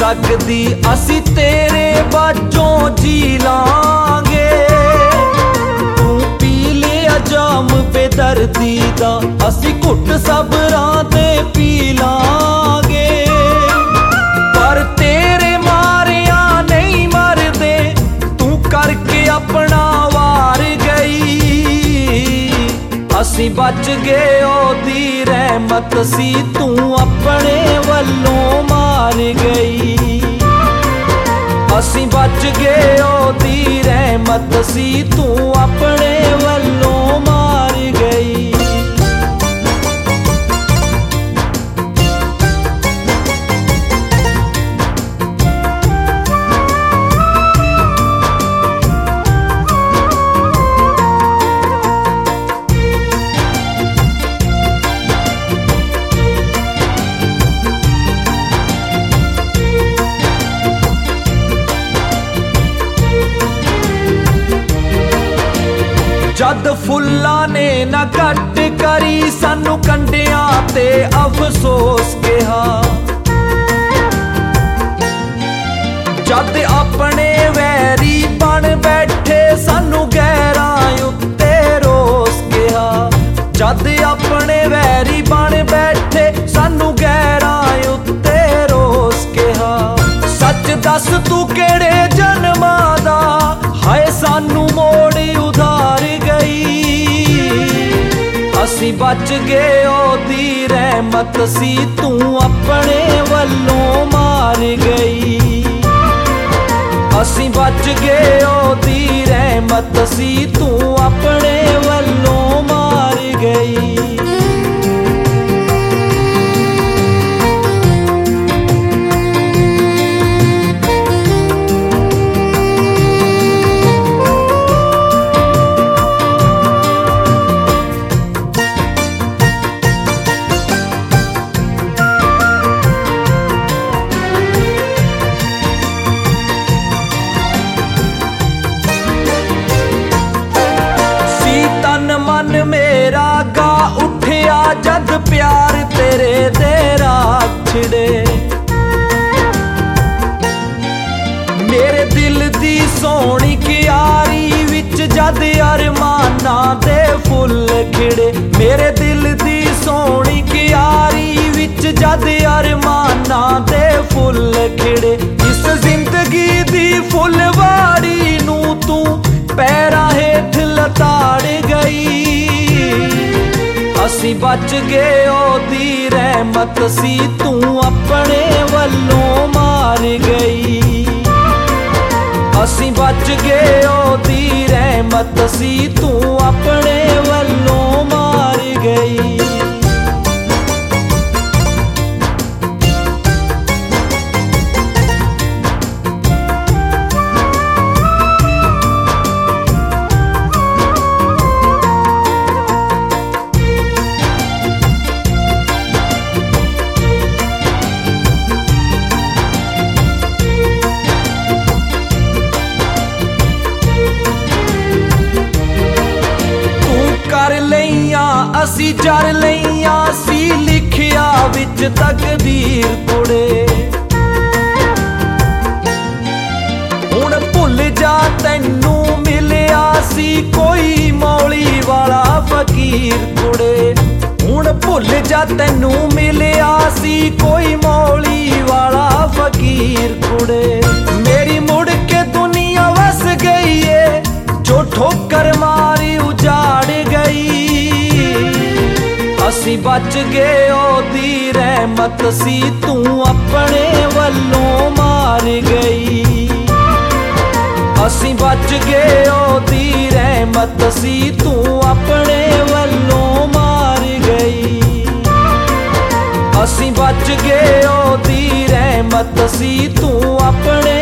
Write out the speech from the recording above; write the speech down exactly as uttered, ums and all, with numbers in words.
सकदी असी तेरे बाजों जी लांगे। तू पी लिया जाम बेदर्दी दा असी घुट सबरां ते पी लांगे। पर तेरे मारिया नहीं मरदे तू करके अपना वार गई। असी बच गए ओदी रहमत सी तू अपने वल्लों मार गई। असी बच गए ओदी रहमत सी तू अपने वल्लों मार गई। जद फुल्लां ने ना घट करी सानू कंडियां ते अफसोस कहा। जद अपने वैरी बन बैठे सानू गैरां उत्ते रोस कहा। जद अपने वैरी बन बैठे सानू गैरां उत्ते रोस कहा। सच दस तू केड़े जन्मां दा हाय सानू मोड़ उधार गई। असी बच गए ओदी रहमत सी तू अपने वल्लों मार गई। असी बच गए ओदी रहमत सी तू अपने वल्लों मार गई। मन मेरा गा उठिया जद प्यार तेरे तेरा छिड़े। मेरे दिल दी सोहनी क्यारी विच जद अरमाना दे फुल खिड़े। मेरे दिल दी सोहनी क्यारी विच जद अरमाना दे फुल खिड़े। इस जिंदगी दी फुलवाड़ी नू तू पैरां हेठ लताड़ गई। असी बच गए ओदी रहमत सी तू अपने वल्लों मार गई। असी बच गए ओदी रहमत सी तू अपने वल्लों मार गई। कर लईयां असी जर लईयां सी लिखिया विच तकदीर कुड़े। हुण भुल जा तैनू मिलिया सी कोई मौली वाला फकीर कुड़े। हुण भुल जा तैनू मिलिया सी कोई मौली वाला फकीर कुड़े। मेरी मुड़ के दुनिया वस गई है जो ठोकर मारी उजाड़ गई। असी बच गए ओदी रहमत सी तू अपने वल्लों मार गई। असी बच गए ओदी रहमत सी तू अपने वल्लों मार गई। असी बच गए ओदी रहमत सी तू अपने